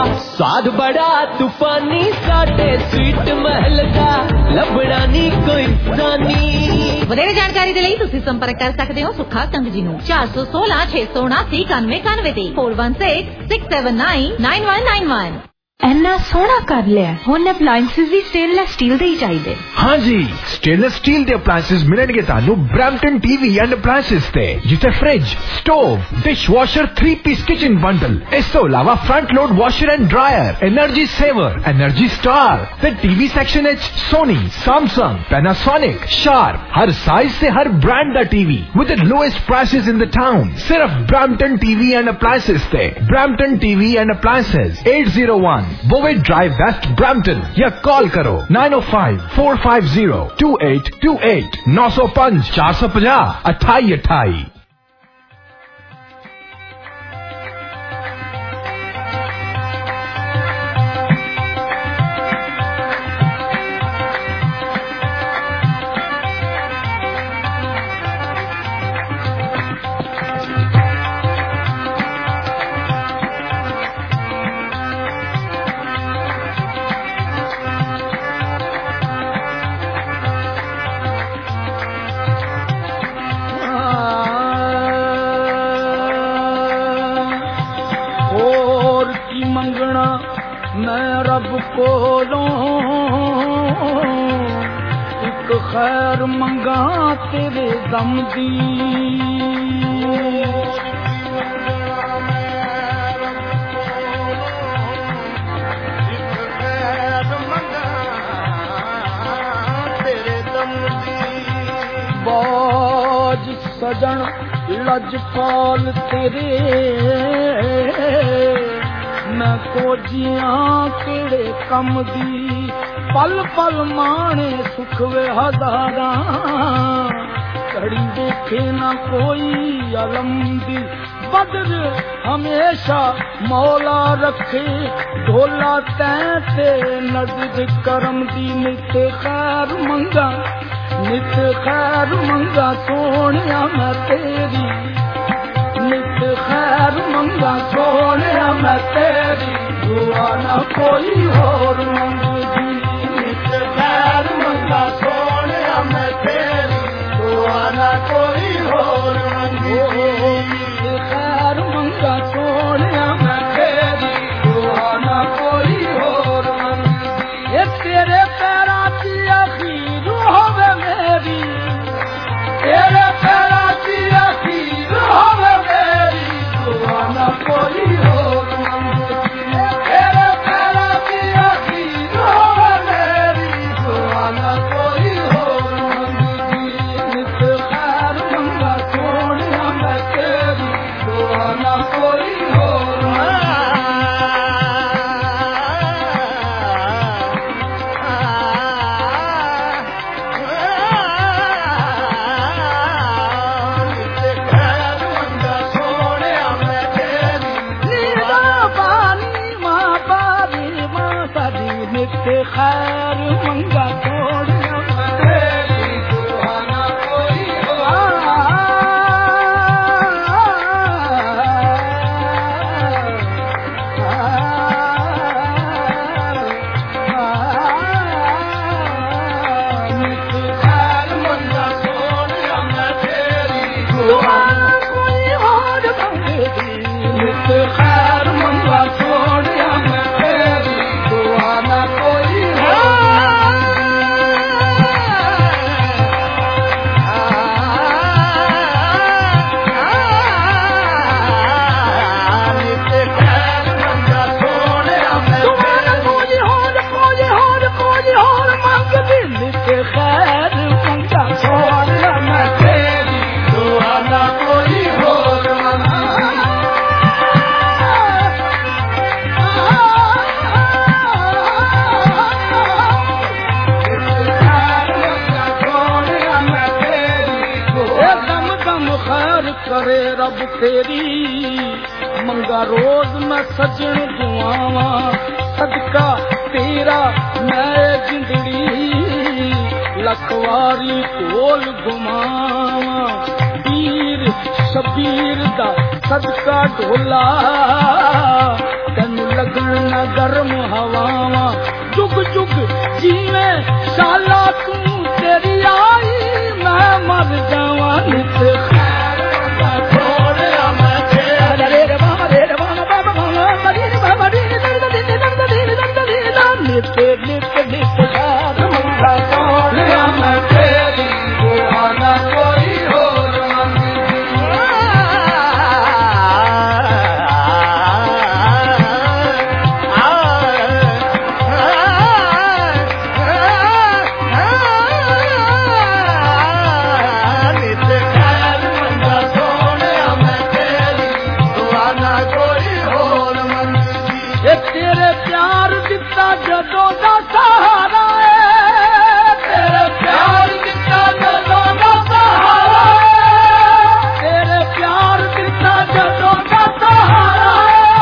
स्वाद बड़ा तूफानी साडे स्वीट महल दा लभड़ा नी कोई सानी। ਵਧੇਰੇ ਜਾਣਕਾਰੀ ਦੇ ਲਈ ਤੁਸੀਂ ਸੰਪਰਕ ਕਰ ਸਕਦੇ ਹੋ ਸੁਖਾ ਕੰਗ ਜੀ ਨੂੰ 416 679 9191 ਤੇ 4166799191। ਇੰਨਾ ਸੋਹਣਾ ਕਰ ਲਿਆ ਹੁਣ ਅਪਲਾਈਐਂਸਿਸ ਵੀ ਸਟੇਨਲੈਸ ਸਟੀਲ ਦੇ ਹੀ ਚਾਹੀਦੇ। हाँ जी, स्टेनलेस स्टील ਦੇ ਅਪਲਾਈਐਂਸਿਸ ਮਿਲਣਗੇ ਤੁਹਾਨੂੰ ਬ੍ਰੈਂਪਟਨ ਟੀਵੀ ਐਂਡ ਅਪਲਾਈਐਂਸਿਸ ਤੇ, ਜਿੱਥੇ fridge, stove, dishwasher three piece kitchen bundle, ਇਸ ਤੋਂ ਇਲਾਵਾ front load washer and dryer, energy saver, energy star ਤੇ ਟੀਵੀ ਸੈਕਸ਼ਨ ਵਿੱਚ ਸੋਨੀ, ਸੈਮਸੰਗ, ਪੈਨਾਸੋਨਿਕ, शार्प, हर साइज से हर ब्रांड का TV with the lowest prices in the town. सिर्फ ब्रैम्पटन टीवी एंड अप्लायंसेस से। Brampton TV and appliances 801 Bovet drive west Brampton या call करो 905-450-2828 905 450 2828। एक खैर मंगा तेरे दम दी, बाज सजन लजपाल तेरे मैं कोजियां केड़े कम दी, पल पल माने सुख वे हजारा कड़ी देखे ना कोई अलम दी। बदर हमेशा मौला रखे ढोला तैते नजर करम दी। नित खैर मंगा सोनिया मैं तेरी, नित खैर मंगा सोनिया मैं तेरी, दुआ ना कोई और मंगदी। नित खैर मंगा सोनिया मैं तेरी, दुआ ना कोई और मंगदी। नित खैर मंगा सोनिया मैं तेरी, दुआ ना कोई और मंगदी। ये तेरे पैरा की अखीर होवे मेरी, तेरे पैरा की अखीर होवे मेरी, दुआ ना कोई और मंगदी। तेरे पैरा की अखीर होवे मेरी, दुआ ना कोई और मंगदी। नित खैर मंगा सोनिया मैं तेरी, दुआ ना कोई और खैर मंगा सोनिया मैं तेरी, दुआ ना कोई और। नित खैर मंगा सोनिया मैं तेरी, दुआ ना कोई और मंगदी। नित खैर मंगा सोनिया मैं तेरी, दुआ ना कोई करे रब तेरी मंगा रोज मैं सजन दुआवा, सदका तेरा मैं जिंदड़ी लखवारी कोल घुमावा। पीर शबीर दा सदका ढोला तेनू लगन न गर्म हवावा जुग जुग जीवे शाला तू तेरी आई मैं मर जावा नित खैर मंगा सोनिया मैं तेरी रे रे बाबा बाबा बाबा रे बाबा रे नित नित नित खैर मंगा सोनिया मैं तेरी दुआना कोई और तेरे प्यार दिता जदों दा सहारा तेरे प्यार दिता जदों दा सहारा तेरे प्यार दिता जदों दा सहारा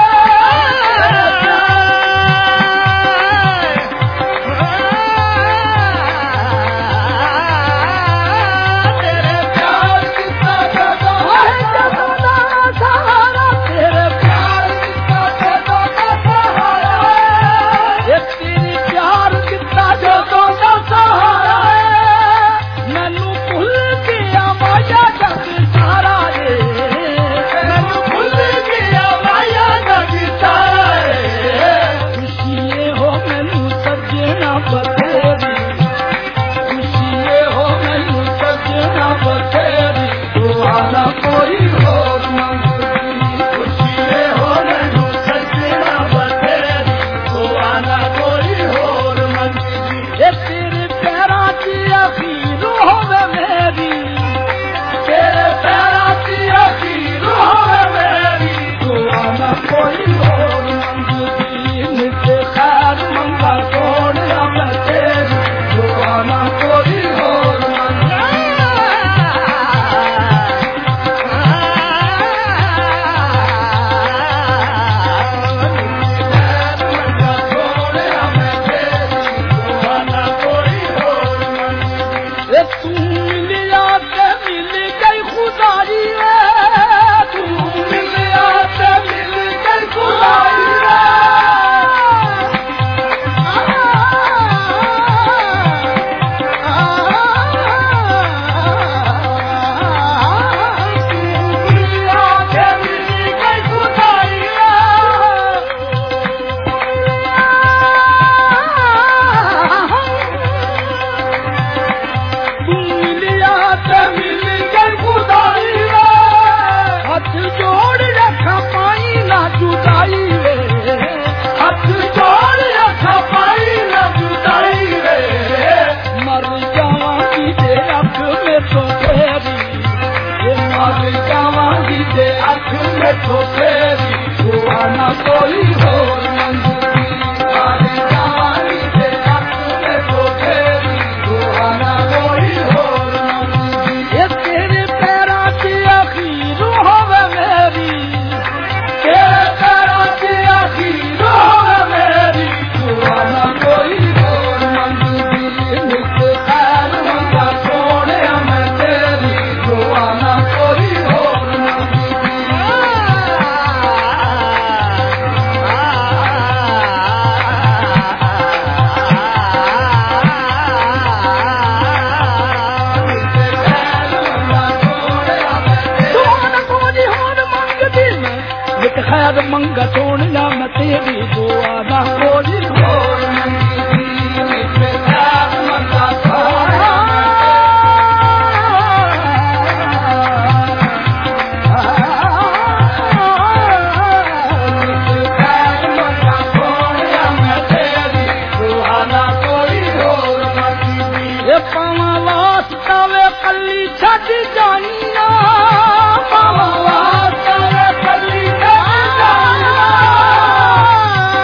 तेरे प्यार दिता जदों दा सहारा तेरे प्यार दिता जदों दा सहारा तेरी प्यार कितना जदों दा सहारा मैनू भुल गया माया जग सारा रे मैनू भुल गया माया जग सारा रे खुशिये हो मैनू सजना बतेरी खुशिये हो मैनू सजना बतेरी दुआना कोई और मंगती खुशिये हो मैनू सजना बतेरी दुआना कोई और मंगती तेरे पैरा की अखीर होवे मेरी तेरे पैरा की अखीर होवे मेरी दुआना कोई और मंगती नित खैर मंगा सोनिया मैं तेरी दुआना कोई और तू मिलिया ते मिल गई खुदाई तू मिलिया ते मिल गई खुदाई हाथ जोड़ रखा पाई ना जुदाई वे हाथ जोड़ रखा पाई ना जुदाई वे मर जावांगी दे अख में तो तेरी मर जावांगी दे अख में तो तेरी दुआना कोई और मंगती मर जावांगी दे अख में तो तेरी दुआना कोई और मंगती तेरे पैरा की अखीर होवे मेरी तेरे पैरा की अखीर होवे मेरी दुआना कोई और मंगती नित खैर मंगा सोनिया मैं तेरी दुआना कोई और मंगती खैर मंगा सोनिया मैं तेरी दुआना कोई और मंगती नित खैर मंगा सोनिया नित खैर मंगा सोनिया मैं तेरी दुआना कोई और मंगती ये पावा वास्ता वे कल्ली छड़ जानिया पावा वास्ता वे कल्ली छड़ जानिया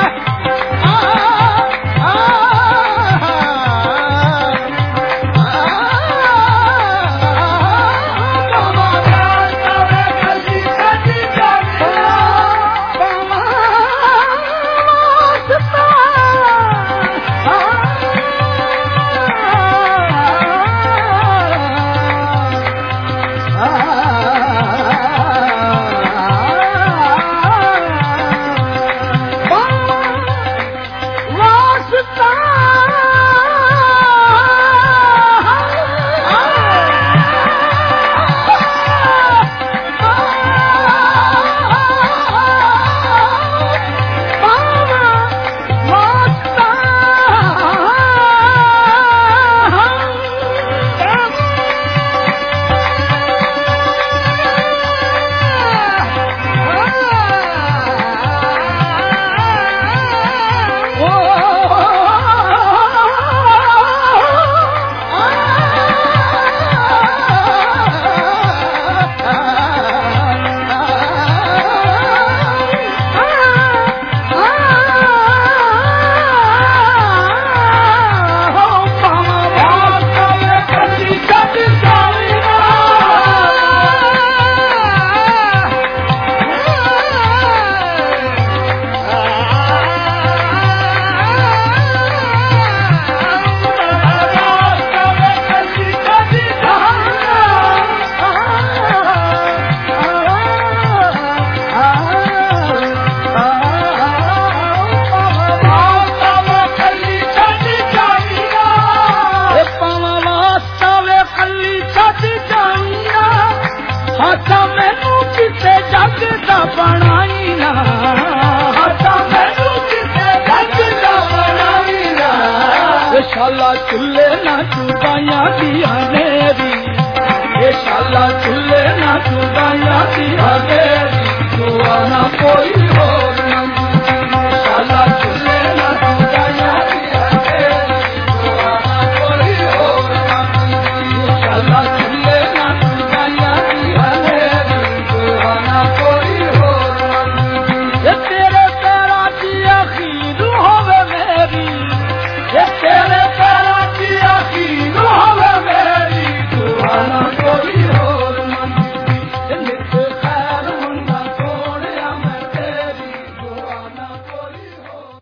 ना चुगाया दिया मेरी ये शाला चूल्हे ना चुगाया दिया मेरी दुआ ना कोई और शाला चूल्हे ना चुगाया दिया मेरी दुआ ना कोई और शाला चूल्हे ना चुगाया दिया मेरी दुआ ना कोई और ये तेरे पैरा की अखीर होवे मेरी ये तेरे पैरा की अखीर होवे मेरी दुआ ना कोई और नित खैर मुंडा छोड़िया मैं तेरी दुआ ना कोई और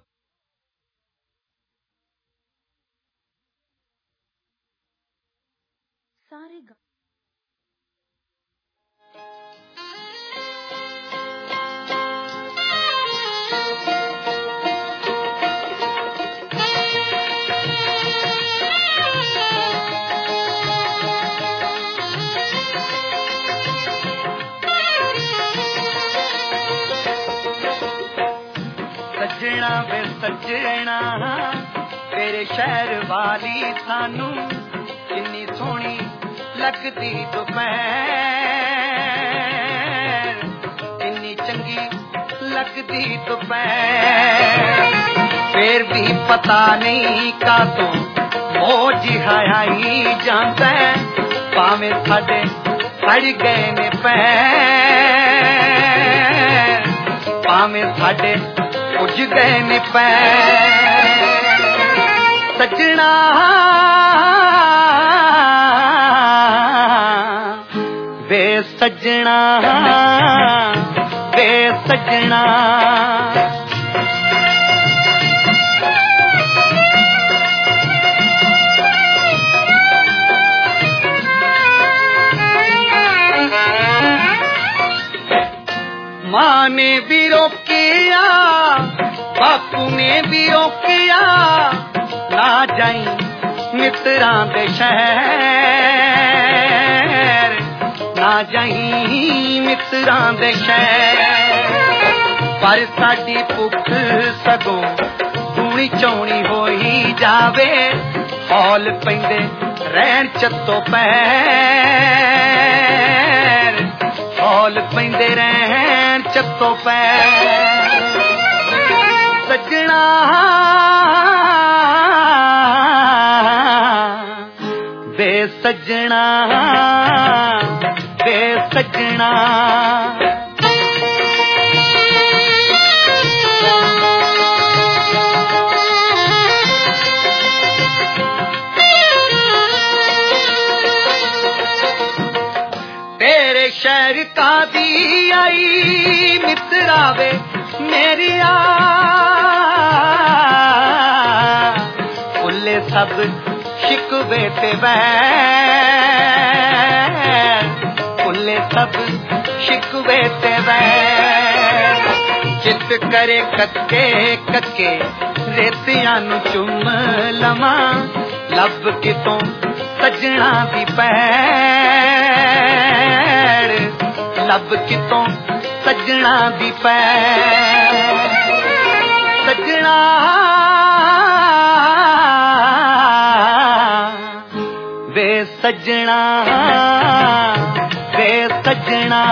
सजना वे सजना तेरे शहर वाली सानू किन्नी सोहनी लगदी दोपहर किन्नी चंगी लगदी दोपहर फिर भी पता नहीं का तो मौज हाई जांदा भावें साडे सड़ गए ने पैर भावें साडे उज गए ने पैर सजना वे सजना वे सजना माँ ने भी रोकिया बापू ने भी रोकिया ना जाई मित्रां दे शहर ना जाई मित्रां दे शहर पर साडी भुख सगों दूनी चौनी होई जावे हौल पैंदे रहन चत्तो पैर हौल पैंदे रहन चत्तो पैर सजना वे सजना वे सजना तेरे शहर का दी आई मित्रावे मेरिया फुल्ले सब शिकवे ते वैर फुल्ले सब शिकवे ते वैर चित करे कक्के कक्के रेतियां नु चुम लवा लब कितों सजना दी पैर लब कितों सजना दी पैर सजना वे सजना वे सजना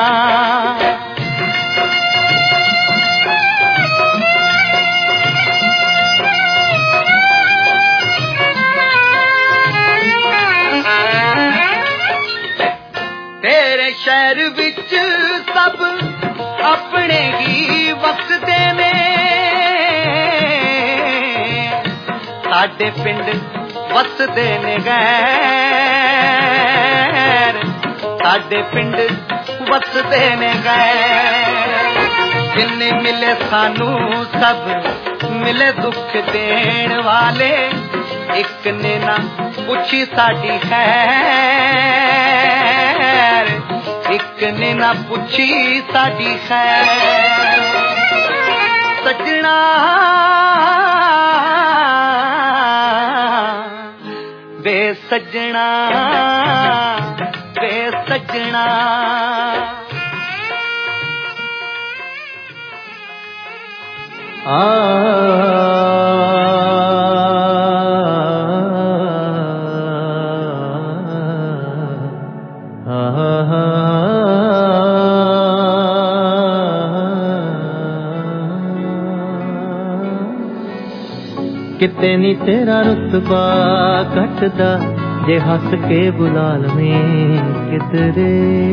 तेरे शहर विच सब अपने ही वसदे ने साडे पिंड वसदे ने गैर साडे पिंड वसदे ने गैर जिन्ने मिले सानू सब मिले दुख देण वाले एक ने ना पुछी साडी खैर एक ने ना पुछी साडी खैर सजना वे सजना वे सजना ਕਿਤੇ ਨੀ ਤੇਰਾ ਰੁਤਬਾ ਘਟਦਾ ਜੇ ਹੱਸ ਕੇ ਬੁਲਾ ਲਵੇਂ ਕਿਧਰੇ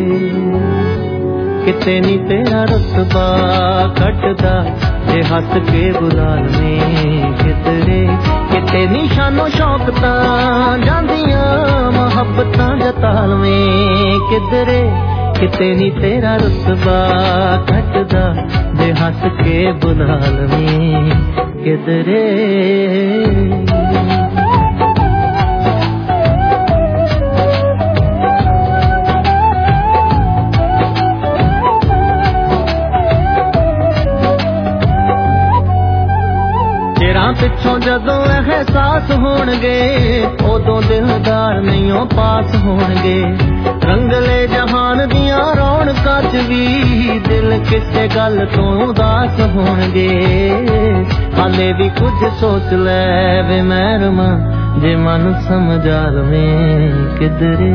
ਕਿਤੇ ਨੀ ਤੇਰਾ ਰੁਤਬਾ ਘਟਦਾ ਜੇ ਹੱਸ ਕੇ ਬੁਲਾ ਲਵੇਂ ਕਿਧਰੇ ਕਿਤੇ ਨੀ ਸ਼ਾਨੋ ਸ਼ੌਕ ਤਾਂ ਜਾਂਦੀਆਂ ਮੁਹੱਬਤਾਂ ਜਤਾ ਲਵੇਂ ਕਿਧਰੇ ਕਿਤੇ ਨੀ ਤੇਰਾ ਰੁਤਬਾ ਘਟਦਾ ਜੇ ਹੱਸ ਕੇ ਬੁਲਾ ਲਵੇਂ ਕਿਧਰੇ ਚਿਰਾਂ ਪਿੱਛੋਂ ਜਦੋਂ ਅਹਿਸਾਸ ਹੋਣਗੇ ਉਦੋਂ ਦਿਲਦਾਰ ਨਹੀਂਓ ਪਾਸ ਹੋਣਗੇ ਰੰਗਲੇ ਜਹਾਨ ਦੀਆਂ ਰੌਣਕਾਂ 'ਚ ਵੀ ਦਿਲ ਕਿਸੇ ਗੱਲ ਤੋਂ ਉਦਾਸ ਹੋਣਗੇ ਹਾਲੇ ਵੀ ਕੁਝ ਸੋਚ ਲੈ ਵੇ ਮਹਿਰਮਾ ਜੇ ਮਨ ਸਮਝਾ ਲਵੇਂ ਕਿਧਰੇ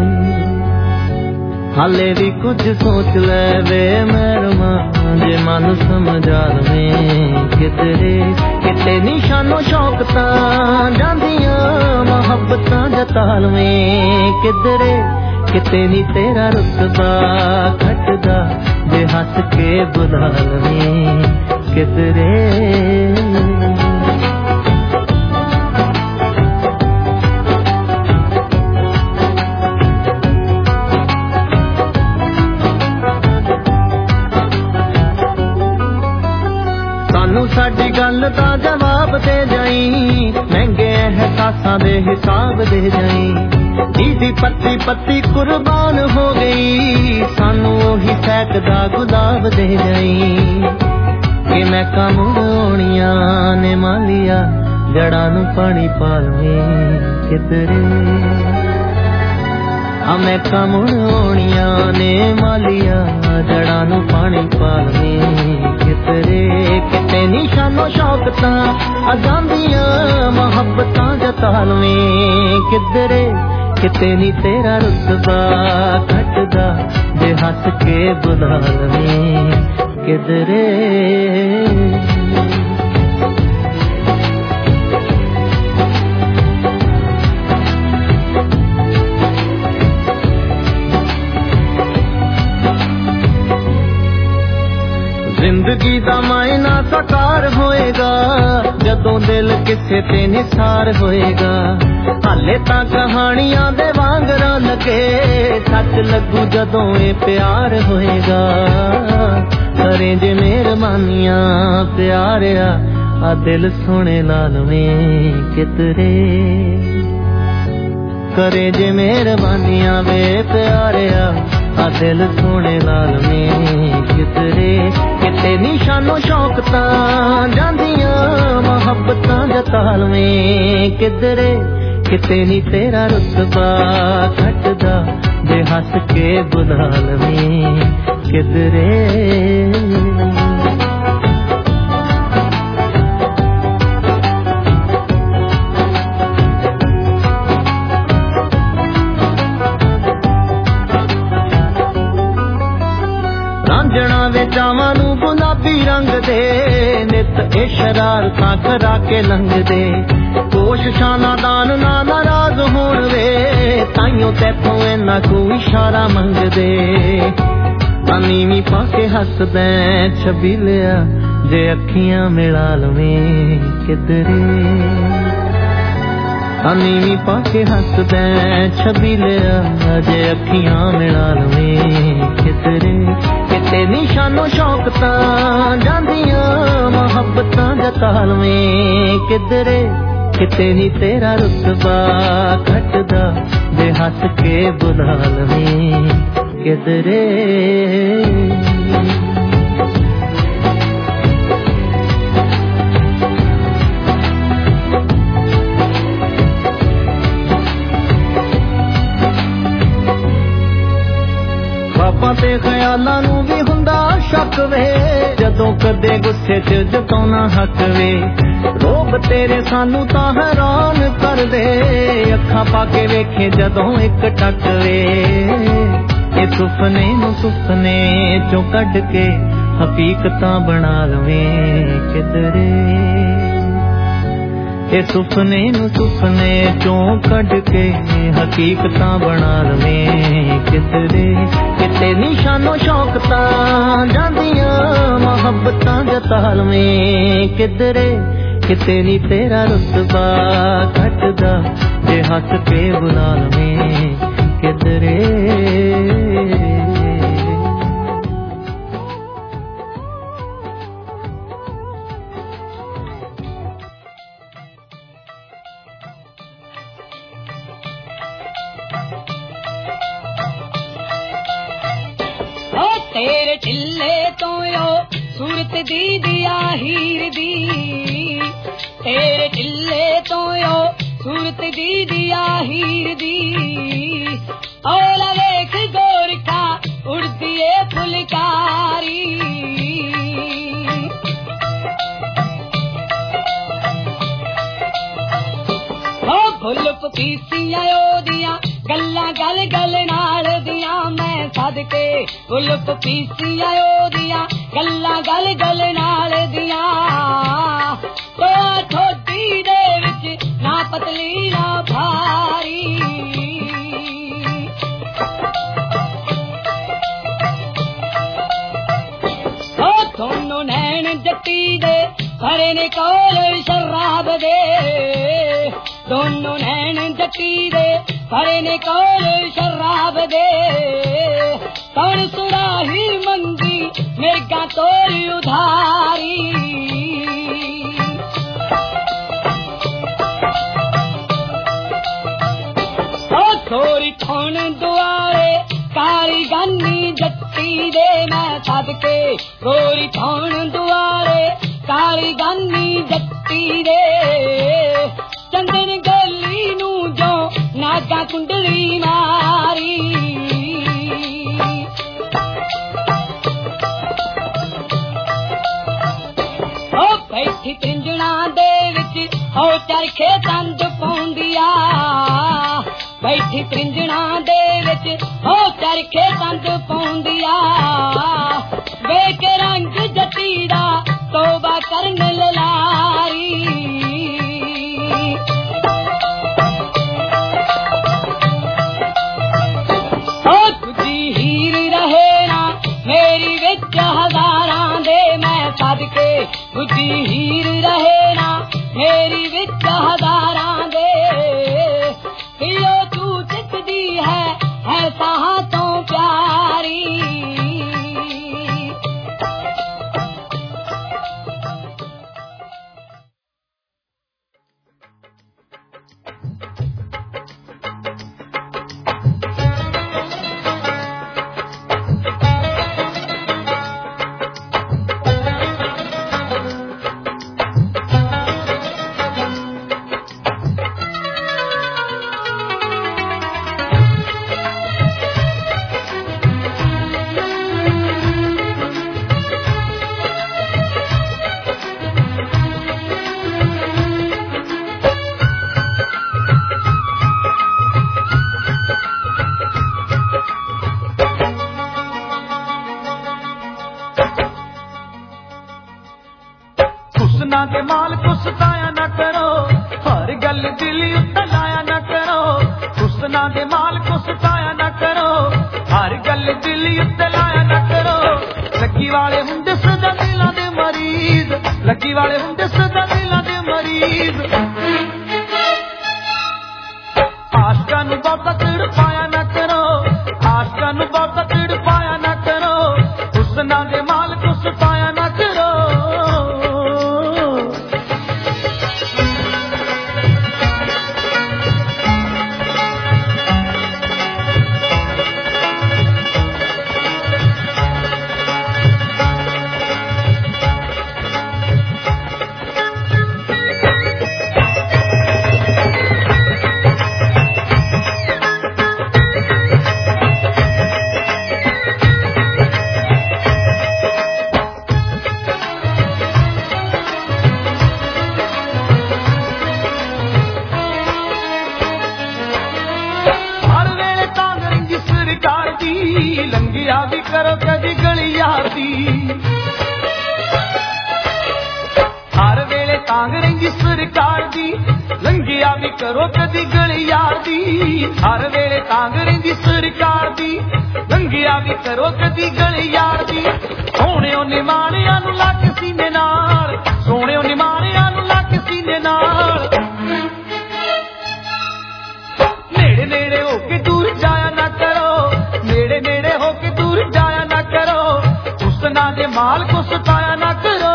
ਹਾਲੇ ਵੀ ਕੁਝ ਸੋਚ ਲੈ ਵੇ ਮਹਿਰਮਾ ਜੇ ਮਨ ਸਮਝਾ ਲਵੇਂ ਕਿਧਰੇ ਕਿਤੇ ਨਿਸ਼ਾਨੋ ਸ਼ੌਕ ਤਾਂ ਜਾਂਦੀਆਂ ਮੁਹੱਬਤਾਂ ਜਤਾ ਲਵੇਂ ਕਿਧਰੇ ਕਿਤੇ ਨੀ ਤੇਰਾ ਰੁਤਬਾ ਘਟਦਾ ਜੇ ਹੱਸ ਕੇ ਬੁਲਾ ਲਵੇਂ ਕਿਧਰੇ ਸਾਨੂੰ ਸਾਡੀ ਗੱਲ ਦਾ ਜਵਾਬ ਦੇ ਜਾਈ ਮਹਿੰਗੇ ਅਹਿਸਾਸਾਂ ਦੇ ਹਿਸਾਬ ਦੇ ਜਾਈ ਦੀਦੀ ਪੱਤੀ ਪੱਤੀ ਕੁਰਬਾਨ ਹੋ ਗਈ ਸਾਨੂੰ ਉਹੀ ਸਹਿਕਦਾ ਗੁਲਾਬ ਦੇ ਜਾਈ ਕਿ ਮੈਂ ਕਮੋਣੀਆਂ ਨੇ ਮਾਲੀਆ ਜੜਾਂ ਨੂੰ ਪਾਣੀ ਪਾਲਵੇਂ ਕਿਧਰੇ ਮੈਂ ਕਮੋਣੀਆਂ ਨੇ ਮਾਲੀਆ ਜੜਾਂ ਨੂੰ ਪਾਣੀ ਪਾਲਵੇਂ ਕਿਧਰੇ ਕਿਤੇ ਨਿਸ਼ਾਨੋ ਸ਼ੌਕ ਤਾਂ ਜਾਂਦੀਆਂ ਮੁਹੱਬਤਾਂ ਜਤਾ ਲਵੇਂ ਕਿਧਰੇ ਕਿਤੇ ਨੀ ਤੇਰਾ ਰੁਤਬਾ ਘਟਦਾ ਜੇ ਹੱਸ ਕੇ ਬੁਲਾ ਲਵੇਂ ਕਿਧਰੇ ਜ਼ਿੰਦਗੀ ਦਾ ਮਾਇਨਾ ਸਾਕਾਰ ਹੋਏਗਾ ਜਦੋਂ ਦਿਲ ਕਿਸੇ ਤੇ ਨਿਸਾਰ ਹੋਏਗਾ ਹਾਲੇ ਤਾਂ ਕਹਾਣੀਆਂ ਦੇ ਵਾਂਗਰਾਂ ਲੱਗੇ ਸੱਚ ਲੱਗੂ ਜਦੋਂ ਇਹ ਪਿਆਰ ਹੋਏਗਾ ਕਰੇ ਜੇ ਮਿਹਰਬਾਨੀਆਂ ਪਿਆਰਿਆ ਆ ਦਿਲ ਸੋਹਣੇ ਲਾ ਲਵੇਂ ਕਿਧਰੇ ਕਰੇ ਜੇ ਮਿਹਰਬਾਨੀਆਂ ਵੇ ਪਿਆਰਿਆ ਆ ਦਿਲ ਸੋਹਣੇ ਲਾ ਲਵੇਂ ਕਿਧਰੇ ਕਿਤੇ ਨਿਸ਼ਾਨੋ ਸ਼ੌਕ ਤਾਂ ਜਾਂਦੀਆਂ ਮੁਹੱਬਤਾਂ ਜਤਾ ਲਵੇਂ ਕਿਧਰੇ ਕਿਤੇ ਨੀ ਤੇਰਾ ਰੁਤਬਾ ਘਟਦਾ ਜੇ ਹੱਸ ਕੇ ਬੁਲਾ ਲਵੇਂ ਕਿਧਰੇ ਰਾਂਝਣਾ ਵੇ ਚਾਵਾਂ ਨੂੰ ਗੁਲਾਬੀ ਰੰਗ ਦੇ ਨਿਤ ਇਹ ਸ਼ਰਾਰਤਾਂ ਕਰਾ ਕੇ ਲੰਘਦੇ ਕੋਸ਼ਿਸ਼ਾਂ ਨਾਦਾਨ ਨਾ ਨਾਰਾਜ਼ ਹੋਣ ਵੇ ਤਾਈਓ ਤੈਥੋਂ ਇੰਨਾ ਕੁ ਇਸ਼ਾਰਾ ਮੰਗਦੇ ਨੀਵੀਂ ਪਾ ਕੇ ਹੱਸਦਾ ਛਬੀਲਿਆ ਜੇ ਅੱਖੀਆਂ ਮਿਲਾ ਲਵੇਂ ਕਿਧਰੇ ਨੀਵੀਂ ਪਾ ਕੇ ਹੱਸਦਾ ਛਬੀਲਿਆ ਜੇ ਅੱਖੀਆਂ ਮਿਲਾ ਲਵੇਂ ਕਿਧਰੇ ਕਿਤੇ ਨਿਸ਼ਾਨੋ ਸ਼ੌਕ ਤਾਂ ਜਾਂਦੀਆਂ ਮੁਹੱਬਤਾਂ ਜਤਾ ਲਵੇਂ ਕਿਧਰੇ ਕਿਤੇ ਨੀ ਤੇਰਾ ਰੁਤਬਾ ਘਟਦਾ ਜੇ ਹੱਸ ਕੇ ਬੁਲਾ ਲਵੇਂ ਕਿਧਰੇ ख्वाबां ते ख्यालां नूं भी हुंदा शक वे जदों कदे गुस्से च जताउणा हक वे रोब तेरे सानू तां हैरान कर दे अखां पा के वेखे जदों एक टक वे ये सुपने नूं सुपने चों कढ के हकीकतां बना लवें किधरे ਇਹ ਸੁਪਨੇ ਨੂੰ ਸੁਪਨੇ ਚੋਂ ਕੱਢ ਕੇ ਹਕੀਕਤਾਂ ਬਣਾ ਲਵੇਂ ਕਿਧਰੇ ਕਿਤੇ ਨਿਸ਼ਾਨੋ ਸ਼ੌਕਤਾਂ ਜਾਂਦੀਆਂ ਮੁਹੱਬਤਾਂ ਜਤਾ ਲਵੇਂ ਕਿਧਰੇ ਕਿਤੇ ਨੀ ਤੇਰਾ ਰੁਤਬਾ ਘਟਦਾ ਜੇ ਹੱਸ ਕੇ ਬੁਲਾ ਲਵੇਂ ਕਿਧਰੇ तेरे ढिल्ले तो यो सूरत दी दिया हीर दी तेरे ढिल्ले तो यो सूरत दी दिया हीर दी औला देख गोरखा उड़ती है फुलकारी ओ फुल पपीसियां ओदियां गल्ला गल गल नाल दिया मैं सदके फुल पपीसियां ओदियां गल्ला गल गल नाल दिया तो ठोडी दे विच ना पतली ना भारी ओ दोनों नैन जट्टी दे खरे ने कोल शराब दे दोनों नैन जट्टी दे खरे ने कोल शराब दे कौन सुराही मंगी मेगा तोरी उधारी ओ थोड़ी थोन दुआरे काली गन्नी जट्टी दे मैं सदके थोड़ी थोन दुआरे काली गन्नी जट्टी दे चंदन गली नू जो नागा कुंडली मारी ओ बैठी त्रिंजणा दे विच ओ चरखे तंद पौंदिया बैठी त्रिंजणा दे विच ओ चरखे तंद पौंदिया वेख रंग जटी दा तौबा करन ललारी मेरी विच हजारां दे मैं सदके बुझी हीर रहे ना मेरी विच हजारां दे पियो तू चिकदी है साहा तो प्यारी ਦੇ ਮਾਲ ਕੁਸਤਾਇਆ ਨਾ ਕਰੋ ਹਰ ਗੱਲ ਦਿਲ ਉੱਤੇ ਲਾਇਆ ਨਾ ਕਰੋ ਹੁਸਨਾ ਦੇ ਮਾਲ ਕੁਸਤਾਇਆ ਨਾ ਕਰੋ ਹਰ ਗੱਲ ਦਿਲ ਉੱਤੇ ਲਾਇਆ ਨਾ ਕਰੋ ਲੱਗੀ ਵਾਲੇ ਹੁੰਦੇ ਸਦਾ ਦਿਲਾਂ ਦੇ ਮਰੀਜ਼ ਲੱਗੀ ਵਾਲੇ ਹੁੰਦੇ ਸਦਾ ਦਿਲਾਂ ਦੇ ਮਰੀਜ਼ ਆਸ਼ਕਾਂ ਨੂੰ ਬਹੁਤਾ ਤੜਪਾਇਆ ਨਾ ਕਰੋ ਆਸ਼ਕਾਂ ਨੂੰ ਬਹੁਤਾ ਤੜਪਾਇਆ ਨਾ ਕਰੋ ਹੁਸਨਾ ਦੇ ਮਾਲ ਕੁਸਤਾਇਆ ਨਾ ਕਰੋ सरकार दी लंघिया भी करो कदी गली यार दी हर वेले कांगड़ी दी सरकार दी लंघिया भी करो कदी गली यार दी सोने निमाणिया नू लग सीने नाल सोने निमाणिया नू लग सीने नाल नेड़े नेड़े होके दूर जाया ना करो नेड़े नेड़े होके दूर जाया ना करो हुस्ना दे माल को सताया ना करो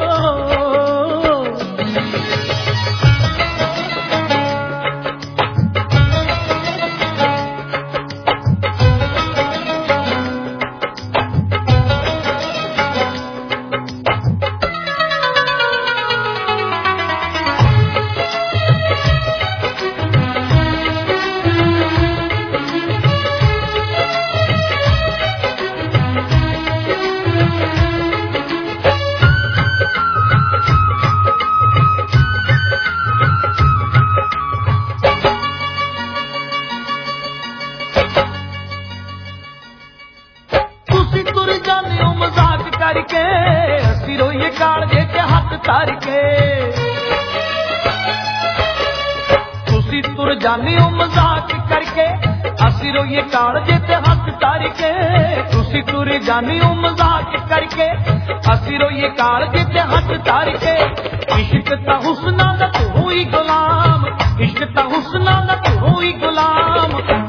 जाने मजाक करके असी रोइए कालजे ते हाथ तार के तुसी तुरे जाने मजाक करके असी रोइए कालजे ते हाथ तार के इश्क ता हुस्ना दा तू हुई गुलाम इश्क ता हुस्ना दा तू हुई गुलाम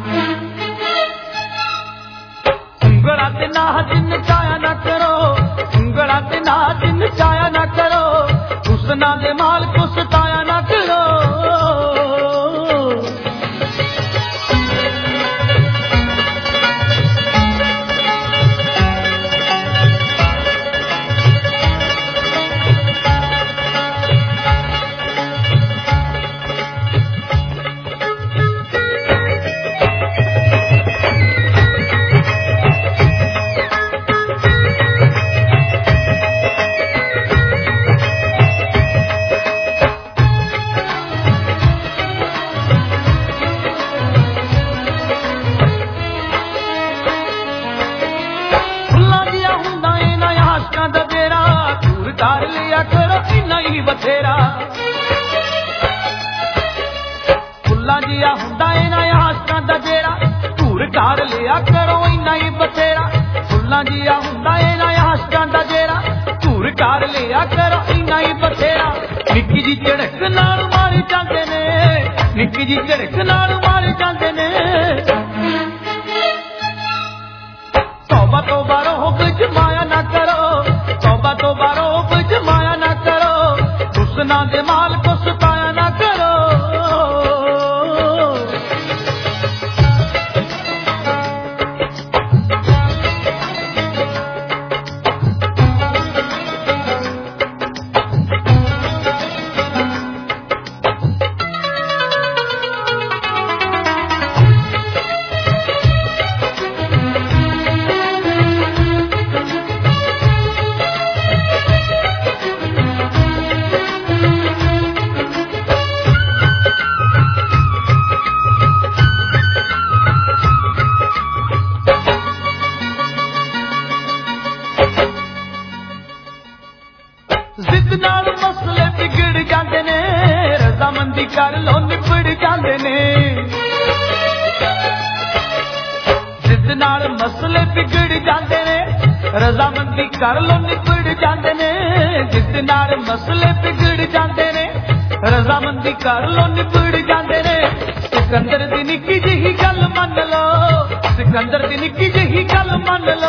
उंगला ते नाच नचाया ना करो उंगला ते नाच नचाया ना करो हुस्ना दे माल को सताया ना करो बथेरा फुल्ला जिया हुंदा इना आशकां दा जेड़ा धूर कार लिया करो इना ही बथेरा फुल्ला जिया हुंदा इना आशकां दा जेड़ा धूर कार लिया करो इना ही बथेरा निक्की जी झड़क नाल मारे जांदे ने निक्की जी झड़क नाल मारे जांदे ने तौबा तौबा रोब जमाया ना करो तौबा तौबा रोब जमाया ना करो हुस्ना दे माल को सताया ना करो कर लो निपड़ जाते ने जिद नाल मसले बिगड़ जाते ने रजामंदी कर लो निपड़ जाते ने जिद नाल मसले बिगड़ जाते ने रजामंदी कर लो निपड़ जाते ने सिकंदर दी निक्की जी गल मन लो सिकंदर दी निक्की जी गल मन लो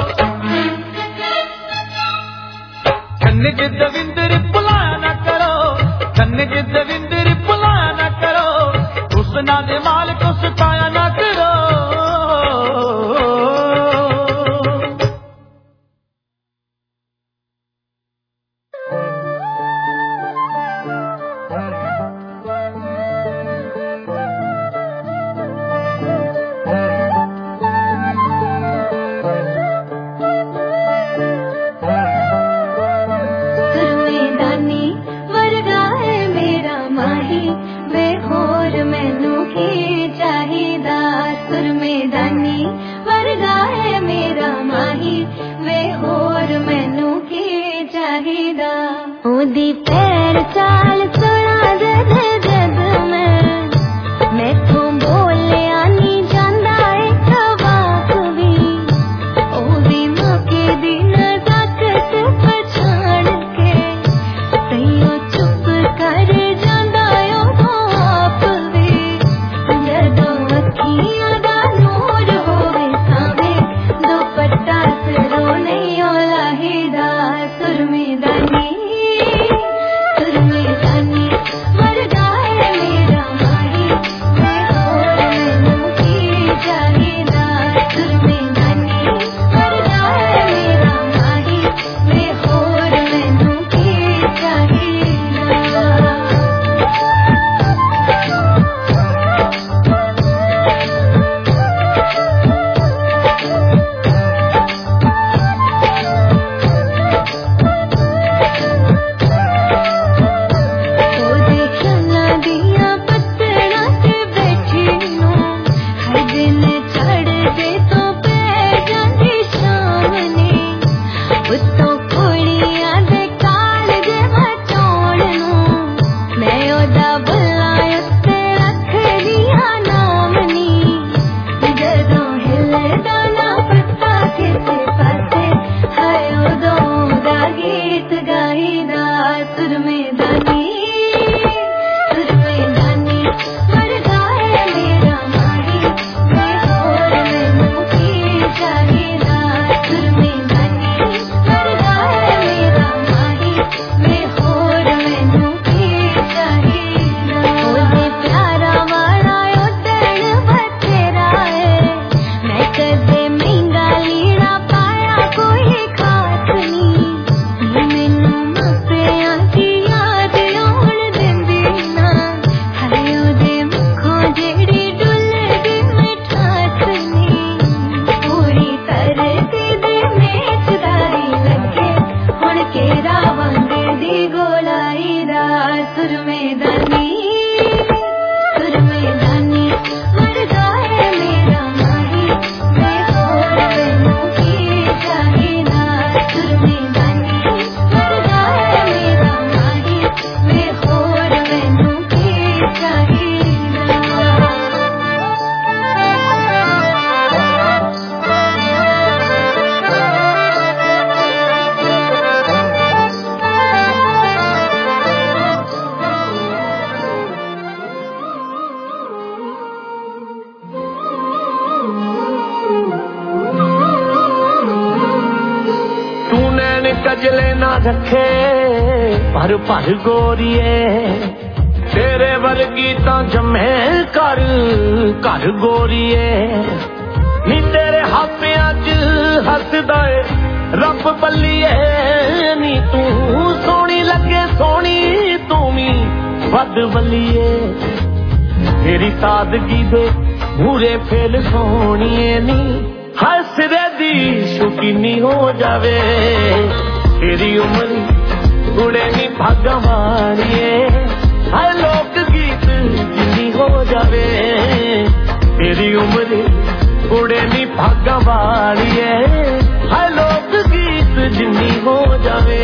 कन्ने च दविंदर भुलाया ना करो कन्ने च दविंदर भुलाया ना करो हुस्ना दे माल को सताया ना करो वे होर मैनू की चाहिदा कजले ना रखे भर भर गोरिए तेरे वर्गी तां जमे कर घर गोरिए नी तेरे हापियां च हसदा ए रब बल्लिए नी तू सोहनी लगे सोहनी तू भी वध बल्लिए तेरी सादगी दे भूरे फेल सोहणीए नी हर सिरे दी शौकीनी हो जावे तेरी उम्र कुड़े नी भागा मारिए हर लोक गीत जिन्नी हो जावे तेरी उम्र कुड़े नी भागा मारिए हर लोक गीत जिन्नी हो जावे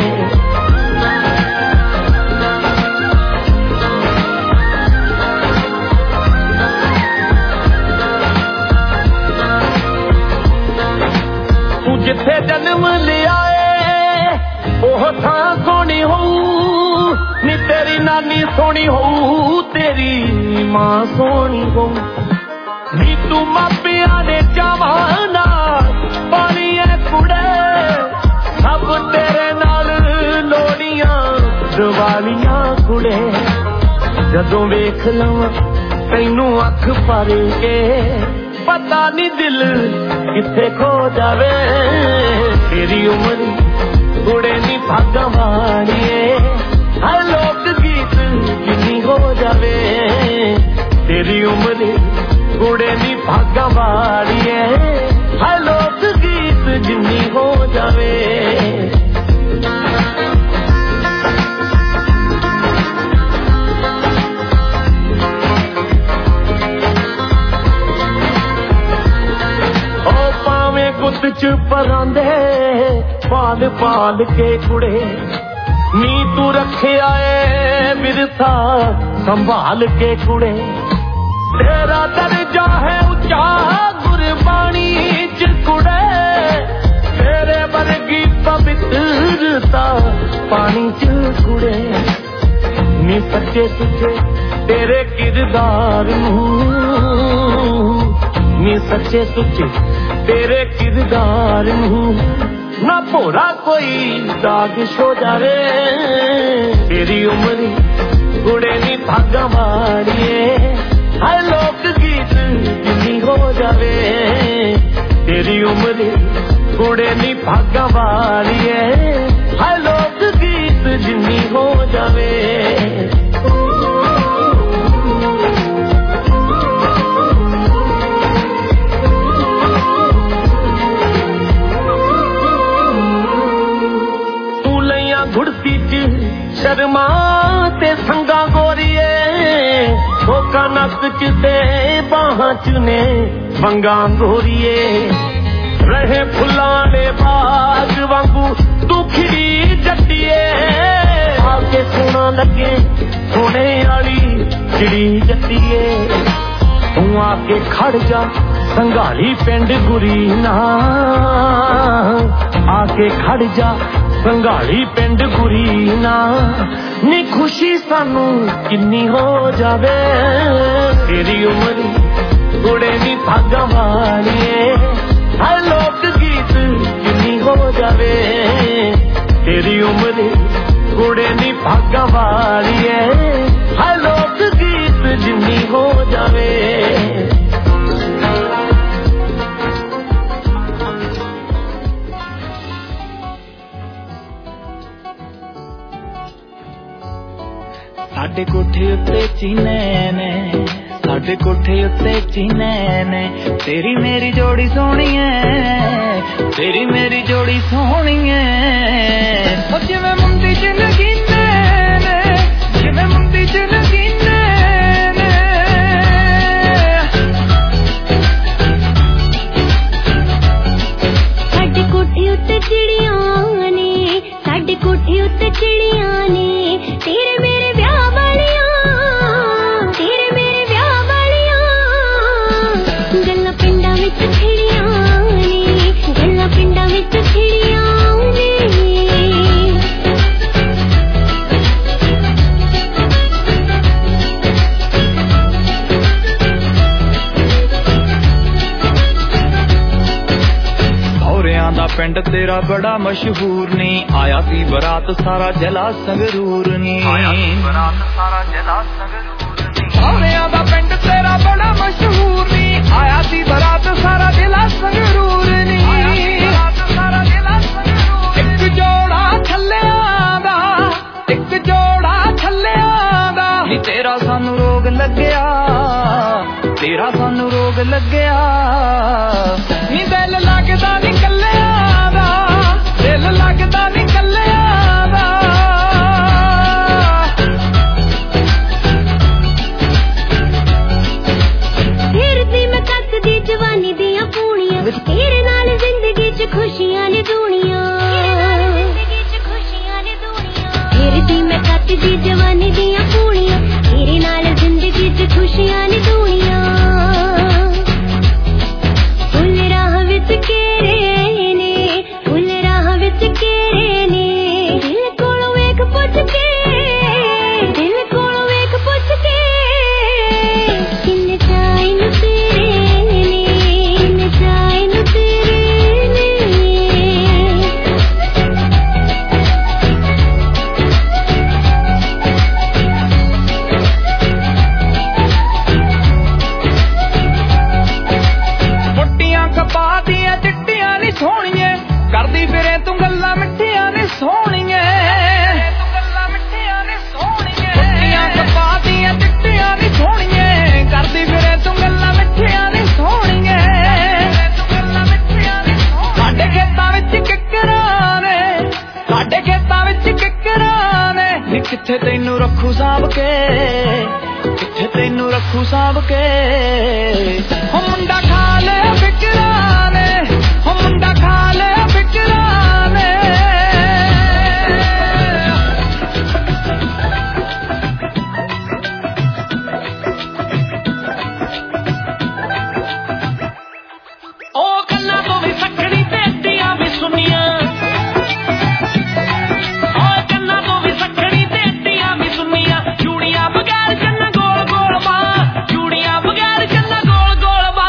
तू जिथे जन्म लिया ओह थां सोनी हो नी तेरी नानी सोनी हो तेरी मां सोनी हो नी तू मापिया ने जवाना पानी है कुड़े सब तेरे नाल लोड़ियां दिवालियां कुड़े जदों वेख लवां तैनू अख भर के पता नी दिल किथे खो जावे तेरी उम्र कुड़े नी भागा मारिए हर लोक गीत जिन्नी हो जावे तेरी उम्र कुड़े नी भागा मारिए हर लोक गीत जिन्नी हो जावे ओ पावे गुत च परांदे पाल पाल के कुड़े नी तू रखे आए विरसा संभाल के कुड़े तेरा दर्जा है ऊंचा गुरबानी च कुड़े तेरे वर्गी पवित्रता पानी च कुड़े नी सच्चे तुझे तेरे किरदार नी सच्चे तुझे तेरे किरदार ना भोरा कोई दाग छो जावे तेरी उम्र कुड़े नी भागा मारिए हर लोक गीत जिन्नी हो जावे तेरी उम्र कुड़े नी भागा मारिए हर लोक गीत जिन्नी हो जावे घुड़ती च शर्मा ते संगा गोरिए धोखा नक च ते बाहां च ने वंगा गोरिए रहे फुल्लां दे बाग वांगू तू खिड़ी जट्टिए आके सोना लगे सोने वाली चिड़ी जट्टिए तू आके खड़ जा संघाली पिंड गुरी ना आके खड़ जा संघाली पिंड गुरी ना नी खुशी सानू किन्नी हो जावे तेरी उम्र कुड़े नी भागा मारिए हर लोक गीत किन्नी हो जावे तेरी उम्र कुड़े नी भागा मारिए हर लोक गीत जिन्नी हो जावे साडे कोठे उत्ते चीने ने साडे कोठे उत्ते चीने ने तेरी मेरी जोड़ी सोहनी है तेरी मेरी जोड़ी सोहनी है जिवें मुंदी च नगीने ने जिवें मुंदी च ਪਿੰਡ ਤੇਰਾ ਬੜਾ ਮਸ਼ਹੂਰ ਨੀ ਆਇਆ ਸੀ ਬਰਾਤ ਸਾਰਾ ਜ਼ਿਲ੍ਹਾ ਸੰਗਰੂਰ ਨੀ ਸਹੁਰਿਆਂ ਦਾ ਪਿੰਡ ਤੇਰਾ ਬੜਾ ਮਸ਼ਹੂਰ ਨੀ ਆਇਆ ਸੀ ਬਰਾਤ ਸਾਰਾ ਜ਼ਿਲ੍ਹਾ ਸੰਗਰੂਰ ਨੀ ਇੱਕ ਜੋੜਾ ਛੱਲਿਆਂ ਦਾ ਇੱਕ ਜੋੜਾ ਛੱਲਿਆਂ ਦਾ ਨੀ ਤੇਰਾ ਸਾਨੂੰ ਰੋਗ ਲੱਗਿਆ ਤੇਰਾ ਸਾਨੂੰ ਰੋਗ ਲੱਗਿਆ ਨੀ ਦਿਲ ਲੱਗਦਾ ਨੀ ਕੱਲਿਆਂ ਦਾ ਦਿਲ ਲੱਗਦਾ ਨੀ ਕੱਲਿਆਂ ਦਾ ਫਿਰਦੀ ਮੈਂ ਕੱਟਦੀ ਜਵਾਨੀ ਦੀਆਂ ਪੂਣੀਆਂ ਤੇਰੇ ਨਾਲ ਜ਼ਿੰਦਗੀ 'ਚ ਖੁਸ਼ੀਆਂ ਨੇ ਦੁਨੀਆਂ ਫਿਰਦੀ ਮੈਂ ਕੱਟਦੀ ਜਵਾਨੀ ਦੀਆਂ ਪੂਣੀਆਂ ਤੇਰੇ ਨਾਲ ਜ਼ਿੰਦਗੀ 'ਚ ਖੁਸ਼ੀਆਂ ਨੇ ਦੁਨੀਆਂ ਫੁੱਲ ਰਾਹ ਵਿੱਚ ਘੇਰੇ ਨੇ ਫੁੱਲ ਰਾਹ ਵਿੱਚ ਘੇਰੇ ਨੇ ਦਿਲ ਕੋਲੋਂ ਵੇਖ ਪੁੱਛ ਕੇ ਦਿਲ ਕੋਲੋਂ ਵੇਖ ਪੁੱਛ ਕੇ ਕਿੰਨੇ ਚਾਹੇ ਨੂੰ ਤੇਰੇ ਨੇ ਕਿੰਨੇ ਚਾਹੇ ਨੂੰ ਤੇਰੇ ਨੇ ਮੋਟੀਆਂ ਕਪਾਹ ਦੀਆਂ ਚਿੱਟੀਆਂ ਨੀ ਸੋਹਣੀਏ ਕਰਦੀ ਫਿਰੇ ਤੂੰ ਗੱਲਾਂ ਮਿੱਠੀਆਂ ਨੀ ਸੋਹਣੀਏ ਮੋਟੀਆਂ ਕਪਾਹ ਦੀਆਂ ਚਿੱਟੀਆਂ ਨੀ ਸੋਹਣੀਏ ਕਰਦੀ ਫਿਰੇ ਤੂੰ ਗੱਲਾਂ ਮਿੱਠੀਆਂ ਨੀ ਸੋਹਣੀਏ ਸਾਡੇ ਖੇਤਾਂ ਵਿੱਚ ਕਿੱਕਰਾਂ ਨੇ ਸਾਡੇ ਖੇਤਾਂ ਵਿੱਚ ਕਿੱਕਰਾਂ ਨੇ ਨੀ ਕਿੱਥੇ ਤੈਨੂੰ ਰੱਖੂ ਸਾਂਭ ਕੇ ਕਿੱਥੇ ਤੈਨੂੰ ਰੱਖੂ ਸਾਂਭ ਕੇ ਹੋ ਮੁੰਡਾ ਖਾ ਲਿਆ ਫਿਕਰਾਂ ਨੇ ਹੋ ਮੁੰਡਾ ਖਾ ਲਿਆ ਫਿਕਰਾਂ ਨੇ ਉਹ ਗੱਲਾਂ ਤੋਂ ਵੀ ਸੱਖਣੀ ਤੇ ਅੱਡੀਆਂ ਵੀ ਸੁਣੀਆਂ ਉਹ ਗੱਲਾਂ ਤੋਂ ਵੀ ਸੱਖਣੀ ਤੇ ਅੱਡੀਆਂ ਵੀ ਸੁਣੀਆਂ ਚੂੜੀਆਂ ਬਗੈਰ ਚੱਲਾਂ ਗੋਲ ਗੋਲ ਬਾਂ ਚੂੜੀਆਂ ਬਗੈਰ ਚੱਲਾਂ ਗੋਲ ਗੋਲ ਬਾਂ